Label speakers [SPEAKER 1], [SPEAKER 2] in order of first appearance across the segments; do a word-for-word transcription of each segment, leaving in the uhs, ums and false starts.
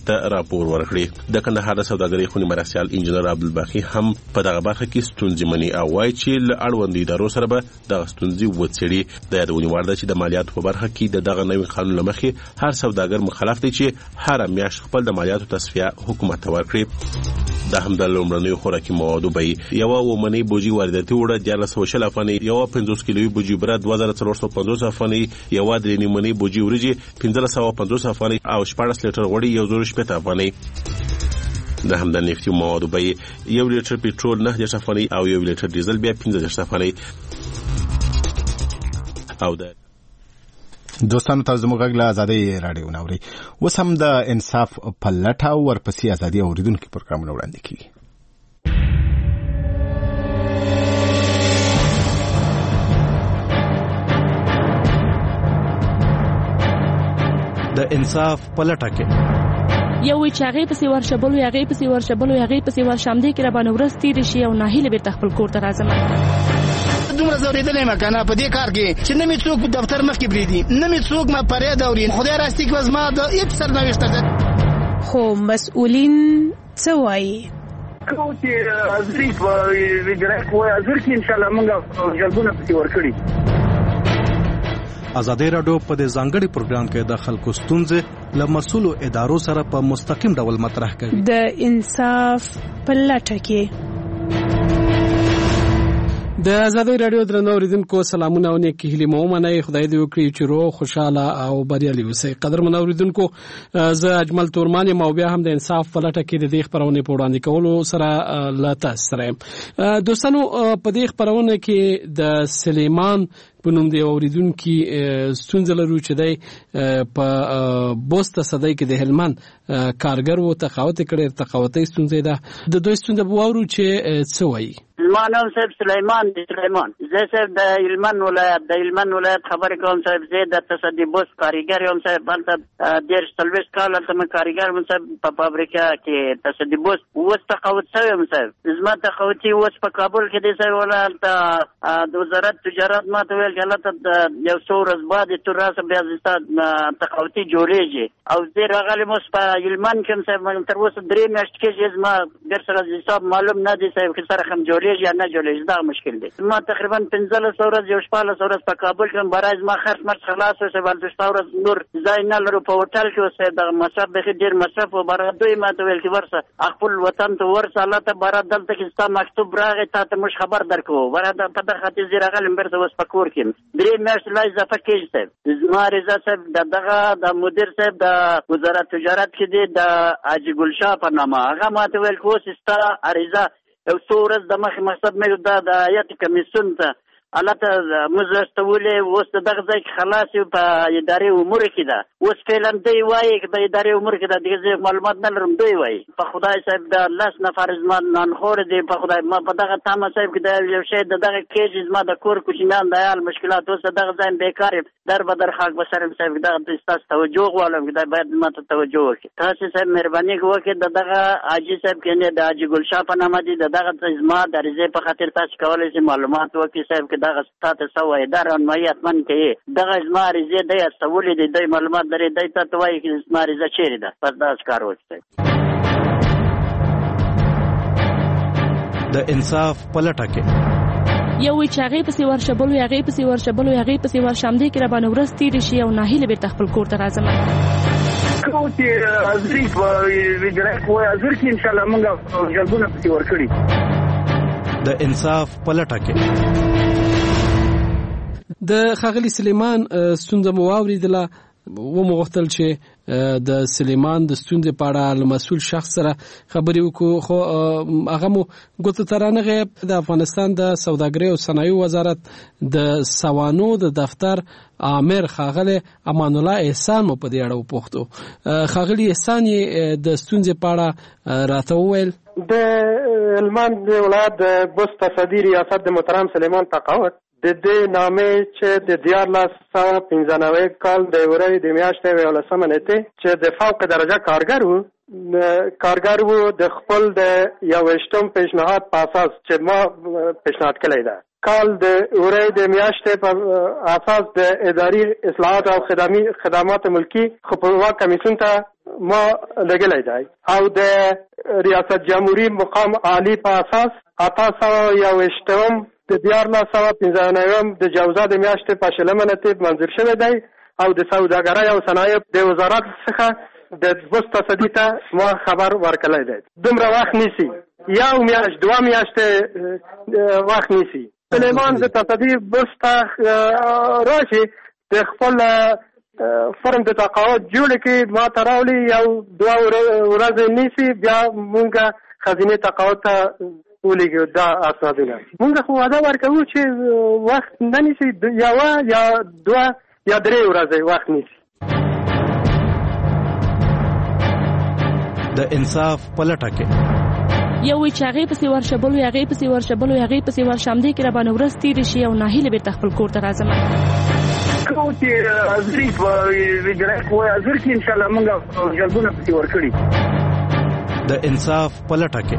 [SPEAKER 1] ته راپور ورکړي. د کندهار د سوداګرۍ خونې مرستیال انجنیر عبدالباقي هم په دغه برخه کې ستونزې مني او وایي چې له اړوندو ادارو سره به دغه ستونزې وڅېړي. د یادونې وړ ده چې د مالیاتو په برخه کې د دغه نوي قانون له مخې هر سوداګر مخالف دی چې هر میاشت خپل د مالیاتو تصفیه حکومت ته ورکړي. دا هم د لومړنیو خوراکي موادو بیې یوه اومنۍ بوجي وارداتي وړه دیارلس سوه شل افغانۍ، یوه پنځوس کیلوي بوجي بره دوه زره څلور سوه پنځوس افغانۍ، یوه درې نیمنۍ بوجي وریجې پنځلس سوه پنځوس افغانۍ او شپاړس لیټر غوړي یو زر شپېته افغانۍ. د هم د نفتي موادو بیې یو لیټر پټرول نهه دېرش افغانۍ او یو لیټر ډیزل بیا پنځه دېرش افغانۍ. او د
[SPEAKER 2] دوستانو تاسو زموږ غږ له ازادۍ راډیو ناوري. اوس هم د انصاف په لټه او ورپسې ازادي اوریدونکو پروګرامونه وړاندې کیږي.
[SPEAKER 3] د انصاف په لټه کې
[SPEAKER 4] یو چې هغه پسې ورشبلو هغه پسې ورشبلو هغه پسې ورشم دي کې را باندې ورستې شي او ناهیله به تخپل کور ته راځم.
[SPEAKER 5] دومره زورېدلې ما کنه په دې کار کې چې نه می څوک دفتر مخ کې بریدي، نه می څوک ما پرې دوري. خدای راستی کې وزما د هیڅ سرنوشت ده.
[SPEAKER 6] خو مسؤلین څه وایي؟
[SPEAKER 7] کو چې ازري په ویډرک وای ازر کې ان شاء الله موږ جلبونه پکې ورکړي.
[SPEAKER 3] ازادي راډیو په دې ځانګړي پروګرام کې د خلکو ستونزې له مسؤلو ادارو سره په مستقیم ډول مطرح کوي.
[SPEAKER 6] د انصاف په لټه کې
[SPEAKER 8] د ازادي راډیو درنو اوریدونکو سلامونه او نیک هیلې مو منئ. خدای دې وکړي چې روغ خوشاله او بریالي اوسئ. قدرمن اوریدونکو، زه اجمل تورمان یم او بیا هم د انصاف په لټه کې د دې خبرونې په وړاندې کولو سره له تاسو سره یم. دوستانو، په دې خبرونه کې د سلیمان په نوم دی اوریدونکو ستونزه لرو چې دی په بوسته صدای کې د هلمند کارګر وو تقاوت کړي. تقاوتي ستونزه ده. د دوی ستونزه بوورو چې څه وایي.
[SPEAKER 9] ما نام صاحب سلیمان دی سلیمان. زه صاحب د هلمند ولایت د هلمند ولایت خبرې کوم صاحب. زه د تصدي بوس کارګر یم صاحب. هلته ډېر څلوېښت کال هلته مې کارګر یم صاحب په فابریکه کې تصدي بوس. اوس تقاوت شوی یم صاحب. زما تقاوتي اوس په کابل کې دی صاحب. ولا هلته د وزارت تجارت ما ته ویل چې هلته یو څو ورځې بعد تو راسه بیا ستا تقاوتي جوړېږي او زه راغلم اوس په هلمند کې یم صاحب. تر اوسه درې میاشتې کېږي زما ډېر سره حساب معلوم نه دی صاحب چې سره هم جوړېږي یا نه جوړېږي. دا مشکل دی. ما تقریبا پنځلس ورځې یو شپاړس ورځې په کابل کې یم. برای زما خرڅ مرڅ خلاص و صاحب. هلته شپه ورځ نور ځای نه لرو په هوټل کې. اوس صاحب دغه مصرف بیخي ډېر مصرف و. برا دوی ما ته ویل چې ورسه خپل وطن ته ورسه هلته برا دلته کې ستا مکتوب راغی تا ته موږ خبر درکوو. برا په دغه خاطر زه راغلم بېرته اوس په کور کې یم. درې میاشتې لا اضافه کېږي صاحب. زما رضا صاحب د دغه د مدیر صاحب د وزارت تجارت کې دی د حاجي ګلشاه په نامه. هغه ما ته ویل چې اوس ستا عریضه یو څو ورځې د مخکې مقصد مې دا د هیات کمیسیون ته هلته موږ استولې. اوس د دغه ځای کې خلاص یو په ادارې امورو کې ده. اوس فعلا دوی وایي چې په ادارې امورو کې ده. دغه زه معلومات نه لرم. دوی وایي په خدای صاحب د لس نفر زما نانخور دي. په خدای ما په دغه تامه صاحب کې د یو شی د دغه کېږي زما د کور کوچنیان د عیال مشکلات. اوس دغه ځای بیکار یم. در به در خاک به سر صاحب دغه ستاسو توجه غواړم چې دا باید ما ته توجه وکړي. تاسو صاحب مهرباني وکړئ د دغه حاجي صاحب کې نه د حاجي ګلشاه په نامه دي. د دغه زما د عریضې په خاطر تاسو کولی شئ معلومات وکړئ صاحب کې دغه تاسو وایي دا رانمایي حتمن کوي. دغه زما عریضې دی استولې دي. دی معلومات لري. دی ته وایي چې زما عریضه چیرې ده. بس داسې کار وکړئ.
[SPEAKER 3] د انصاف په لټه کې
[SPEAKER 4] یو چې هغه پسې ورشبلو هغه پسې ورشبلو هغه پسې ورشم دي کې را باندې ورستې شي او ناهیله به تخپل کور ته راځم.
[SPEAKER 7] کو چې ازري په ویډرک وای ازر کې ان شاء الله موږ جلبونه پکې ورکړي.
[SPEAKER 3] د انصاف په لټه کې
[SPEAKER 8] د ښاغلي سلیمان ستونزه مو واورېدله. ومغوښتل چې د سلیمان د ستونزې په اړه له مسؤل شخص سره خبرې وکړو. خو هغه مو ګوته ته رانغی. د افغانستان د سوداګرۍ او صنایعو وزارت د سوانو د دفتر امیر ښاغلی امان الله احسان مو په دې اړه وپوښتو. ښاغلي احسان یې د ستونزې په اړه راته وویل.
[SPEAKER 10] د هلمند ولایت د بست تصدي ریاست د محترم سلیمان تقاوت د دې نامې چې د دیارلس سوه پنځه نوي کال د ورځې د میاشتې یولسمه نېټې چې د فوق درجه کارګر وو کارګر وو د خپل د یوویشتم پیشنهاد په اساس چې ما پیشنهاد کړی ده. کال د ورځې د میاشتې په اساس د اداري اصلاحات او خدمات ملکی خپلواک کمیسیون ته ما لګلای دی او د ریاست جمهوریت مقام عالی په اساس اته سوه یوویشتم د دیارلس سوه پنځه نویم د جوزا د میاشتې په شلمه ترتیب منظور شوی دی او د سوداګرۍ او صنایع د وزارت څخه د بست تصدی ته ما خبر ورکړی دی. دومره وخت نیسي، یو میاشت دوه میاشتې وخت نیسي. سلیمان د تصدی بست راشي د خپل فرم د تقاعد جوړ کې ما ته راولي، یو دوه ورځې نیسي، بیا مونږه خزینې تقاعد ته ولېږو دا اسنادونه. مونږ خو وعده ورکوو چې وخت نه نیسي، یوه یا دوه یا درې ورځې وخت نیسي.
[SPEAKER 3] د انصاف پلټه کې
[SPEAKER 4] یو وی چې هغې پسې ورشه بل وی هغې پسې ورشه بل وی هغې پسې ورشه همدې کې راباندې ورځ تېرې شي او ناهیله بېرته خپل کور ته راځم.
[SPEAKER 7] کوم چې ازري په ویجرایک وایي ازر کې انشاءالله موږ جلبونه پسې ورکړي.
[SPEAKER 3] د انصاف پلټه کې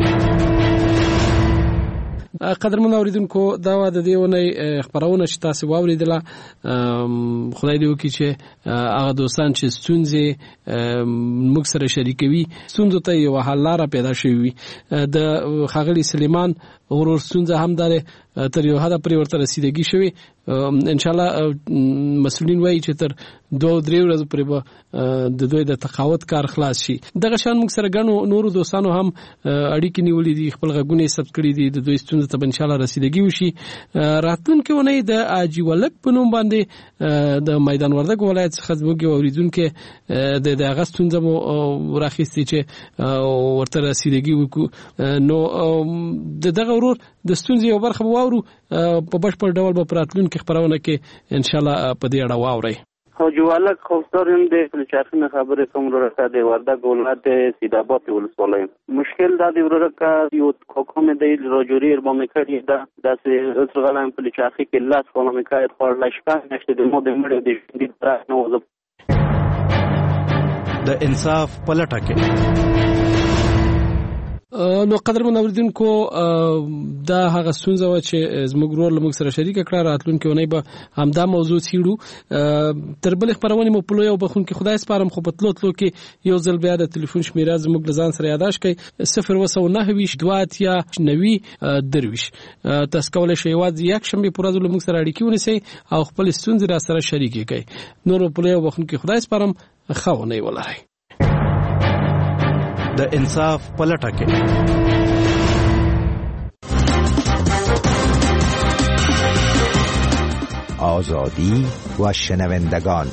[SPEAKER 8] قدرمن اوریدونکو دا و د دې ونې خبرونه چې تاسو واوریدله، خدای دې وکړي چې هغه دوستان چې ستونزې موږ سره شریکوي ستونزو ته یو حل لاره پیدا شوي وي. د ښاغلي سلیمان ورور ستونزه هم داره تر یو حده پورې ورته رسیدګي شوې. ان شاء الله مسؤلین وایي چې تر دوه درې ورځې پورې به د دوی د تقاعد کار خلاص شي. دغه شان موږ سره ګڼو نورو دوستانو هم اړیکې نیولې دي، خپل غږونه یې ثبت کړي دي، د دوی ستونزو ته به ان شاء الله رسیدګي وشي. راتلونکې اونۍ د حاجي ولک په نوم باندې د میدان وردګ ولایت څخه زموږ یو اورېدونکی د هغه ستونزه مو راخیستې چې ورته رسیدګي وکړو. نو د دغه ورور د ستونزې یو برخه واورو په بشپړ ډول به په راتلونکي خبرونه کې ان شاء الله په دې اړه واورئ.
[SPEAKER 9] حاجي ولک خوستار یم د فلچارخینه خبرې کوم ورته د وردګ ولایت سیدآباد ولسوالۍ. مشکل دا دی ورته یو کوم د راجوري ربامه کړی دا د اسرغلام فلچارخي کې لاس کومه کړی خور لشکا نشته د مو د مړ د دې تر نو
[SPEAKER 3] د انصاف پلټه کې.
[SPEAKER 8] نو قدرمن اوریدونکو دا هغه ستونزه و چې زموږ ورور له موږ سره شریکه کړه. راتلونکې اونۍ به همدا موضوع څېړو. تر بلې خپرونې مو په لوی او بخښونکي خدای سپارم، خو په تلو تلو کې یو ځل بیا د تلیفون شمېره زموږ له ځان سره یاداښت کړئ: صفر اووه سوه نهه ویشت دوه اتیا نوي درویشت. تاسو کولی شئ یوازې یکشنبې په ورځ له موږ سره اړیکې ونیسئ او خپلې ستونزې را سره شریکې کړئ. نور په لوی او بخښونکي خدای سپارم، ښه اونۍ ولرئ.
[SPEAKER 3] د انصاف پلټه کې
[SPEAKER 11] آزادی و شنوندگان.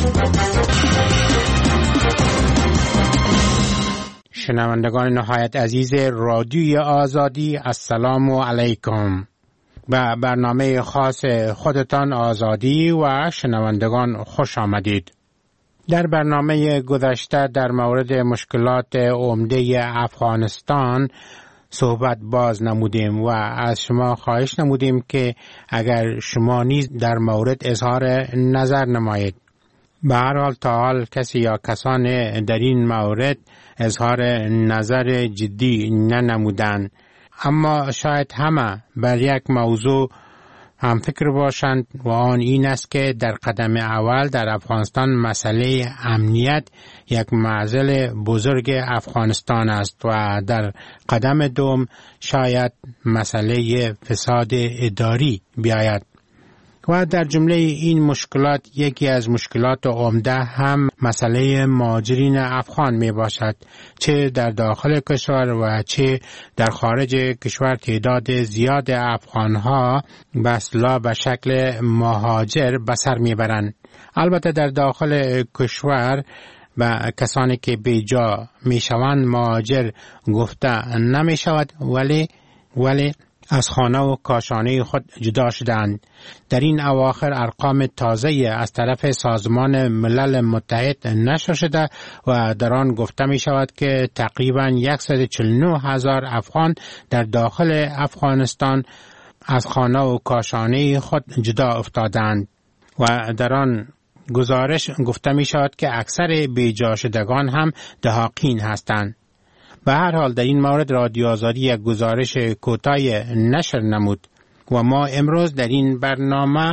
[SPEAKER 12] شنوندگان نهایت عزیز رادیوی آزادی، السلام علیکم. به برنامه خاص خودتان آزادی و شنوندگان خوش آمدید. در برنامه گذشته در مورد مشکلات عمده افغانستان صحبت باز نمودیم و از شما خواهش نمودیم که اگر شما نیز در مورد اظهار نظر نمایید. به هر حال تا حال کسی یا کسان در این مورد اظهار نظر جدی ننمودند، اما شاید همه بر یک موضوع هم فکر باشند و آن این است که در قدم اول در افغانستان مسئله امنیت یک معضل بزرگ افغانستان است و در قدم دوم شاید مسئله فساد اداری بیاید. و در جمله این مشکلات یکی از مشکلات عمده هم مسئله مهاجرین افغان می باشد، چه در داخل کشور و چه در خارج کشور. تعداد زیاد افغانها به اصطلاح به شکل مهاجر به سر می برند. البته در داخل کشور و کسانی که بیجا می شوند مهاجر گفته نمی شود، ولی ولی از خانه و کاشانه خود جدا شدند. در این اواخر ارقام تازه از طرف سازمان ملل متحد نشر شده و در آن گفته می شود که تقریباً صد و چهل و نه هزار افغان در داخل افغانستان از خانه و کاشانه خود جدا افتادند و در آن گزارش گفته می شود که اکثر بیجا شدگان هم دهاقین هستند. به هر حال در این مورد رادیو آزادی یک گزارش کوتاه نشر نمود و ما امروز در این برنامه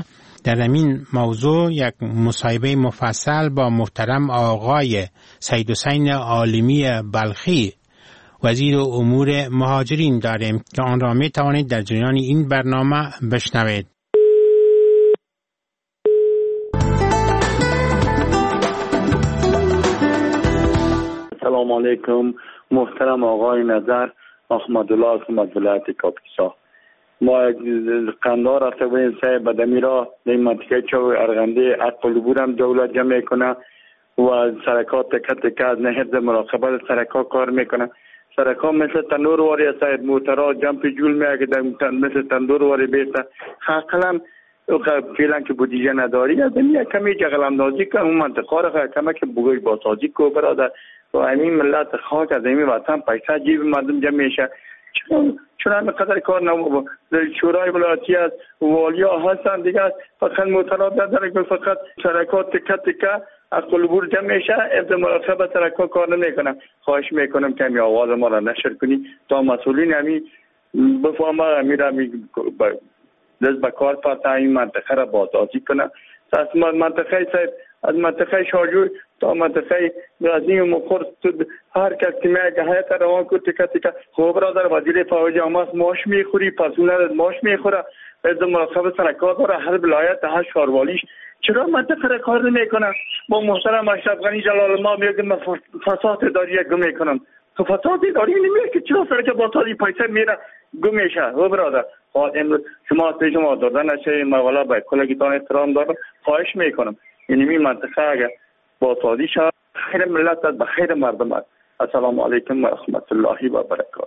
[SPEAKER 12] در همین موضوع یک مصاحبه مفصل با محترم آقای سید حسین عالمی بلخی وزیر امور مهاجرین داریم که آن را می توانید در جریان این برنامه بشنوید.
[SPEAKER 13] سلام علیکم محترم آقای نظر احمدالله از ولایت کاپیسا. ما قندار رفته بودیم سه بدمی را در منطقه چو ارغنده عقل بورم دولت جمع کنه و سرکات تکه تکه از نهر مراقبت سرکات کار میکنه. سرکات مثل تندور واری است، موترها جمپ جول میگه مثل تندور واری بیسته. حقلا فعلا که بودجه نداری از این کمی جغلم نازی که اون منطقه را کمک بگوی باسازی کو برادر و همین ملت خاک از این وطن پیسه جیب مردم جمع میشه. چون چون هم قدر کار نمو شورای ولایتی است والیا هستن دیگه فقط متراد نداره فقط شرکات تکه تکه از قلبور جمع میشه از مراقبت شرکات کار نمیکنه. خواهش میکنم که می آواز ما را نشر کنی تا مسئولین همین بفهمه همین را دست به کار پس این منطقه را بازسازی کنه. از منطقه سید از منطقه شارجوی تا منطقه غزنی و مخور هر کس که میگه حیات روان کو تکه تکه خوب برادر وزیر فوج آماس ماش میخوری پسونه ماش میخوره از مراقبت سرکات داره هر ولایت هر شاروالیش چرا منطقه را کار نمیکنه؟ با محترم اشرف غنی جلال الله میگه من فساد اداری گم میکنم تو فساد اداری نمیگه که چرا سرک با تازی پیسه میره گم میشه. خوب برادر امروز شما از شما دادن نشه موالا به کلگیتان احترام دارم خواهش میکنم یعنی این منطقه اگر با سازی شد خیر ملت است به خیر مردم است. السلام علیکم و رحمت الله و برکاته.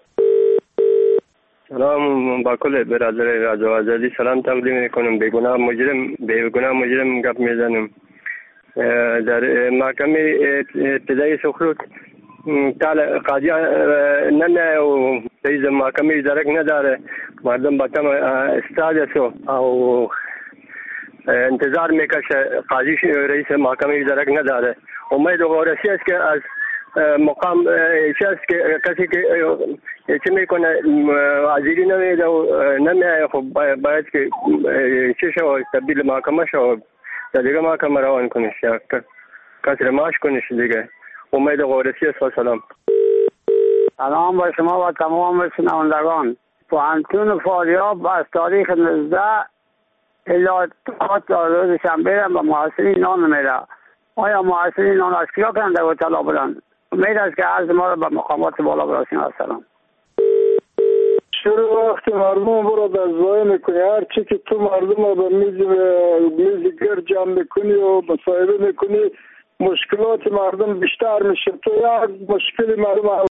[SPEAKER 10] سلام با کل برادر رضا آزادی سلام تقدیم میکنم. بیگناه مجرم بیگناه مجرم گپ میزنم. در محکمه ابتدایی سخروت تعالی قاضی نمیه و رئیس محکمه درک نداره مردم با تم استاد است او انتظار میکشه قاضی رئیس محکمه درک نداره. امید و غورسی است که از مقام چه است که کسی که چه میکنه وزیری نمیده و نمیه خب باید که چه شو تبدیل محکمه شو در دیگه محکمه روان کنش یا کسر معاش کنش دیگه. امید غورسی است. سلام.
[SPEAKER 9] سلام با شما و تمام شنوندگان. پوهنتون فاریاب از تاریخ نوزده الی تا روز شنبه به معاصرین نان میره. آیا معاصرین نان از کیا کننده و طلا بودند؟ امید است که عرض ما را به مقامات بالا برسیم. السلام.
[SPEAKER 14] شروع وقتی مردم برو در ضایع میکنی هر چی که تو مردم رو به میز میز گرد جمع میکنی و مصاحبه میکنی مشکلات مردم بیشتر میشه. تو یک مشکل مردم